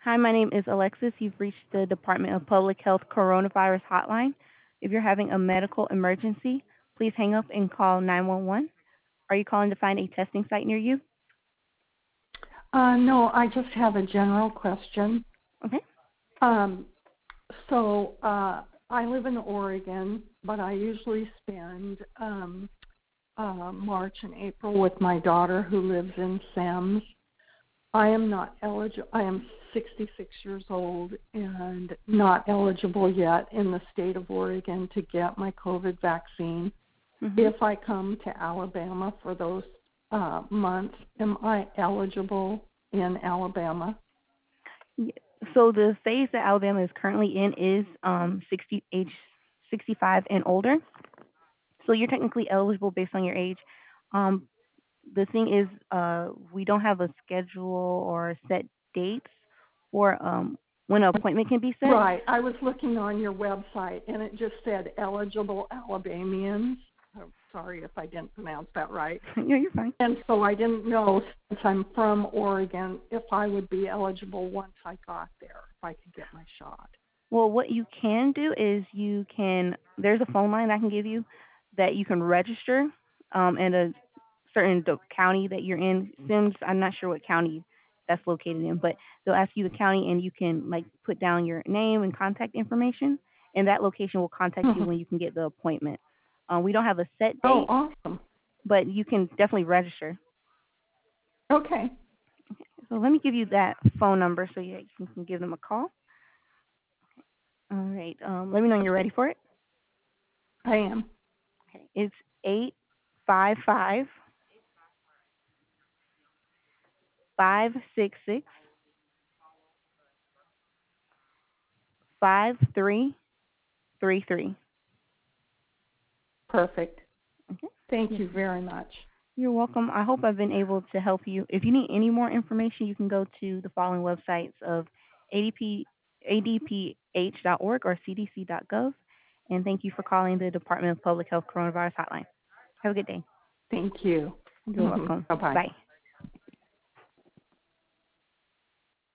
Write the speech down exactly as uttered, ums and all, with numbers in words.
Hi, my name is Alexis. You've reached the Department of Public Health Coronavirus Hotline. If you're having a medical emergency, please hang up and call nine one one. Are you calling to find a testing site near you? Uh, no, I just have a general question. Okay. Um, so uh, I live in Oregon, but I usually spend um, uh, March and April with my daughter who lives in Sams. I am not eligible. I am sixty-six years old and not eligible yet in the state of Oregon to get my COVID vaccine. Mm-hmm. If I come to Alabama for those uh, months, am I eligible in Alabama? So the phase that Alabama is currently in is um, sixty age sixty-five and older. So you're technically eligible based on your age. Um, the thing is, uh, we don't have a schedule or set dates for um, when an appointment can be set. Right. I was looking on your website, and it just said eligible Alabamians. I'm sorry if I didn't pronounce that right. Yeah, you're fine. And so I didn't know, since I'm from Oregon, if I would be eligible once I got there, if I could get my shot. Well, what you can do is you can, there's a phone line I can give you that you can register um, in a certain do- county that you're in. Sims, I'm not sure what county that's located in, but they'll ask you the county and you can like put down your name and contact information, and that location will contact you when you can get the appointment. Um, we don't have a set Oh, date, awesome. but you can definitely register. Okay. So let me give you that phone number so you, you can give them a call. All right. Um, let me know when you're ready for it. I am. Okay. It's eight five five five six six five three three three. Perfect. Okay. Thank Yes. you very much. You're welcome. I hope I've been able to help you. If you need any more information, you can go to the following websites of A D P, A D P H dot org or C D C dot gov. And thank you for calling the Department of Public Health Coronavirus Hotline. Have a good day. Thank you. You're welcome. Bye-bye. Bye.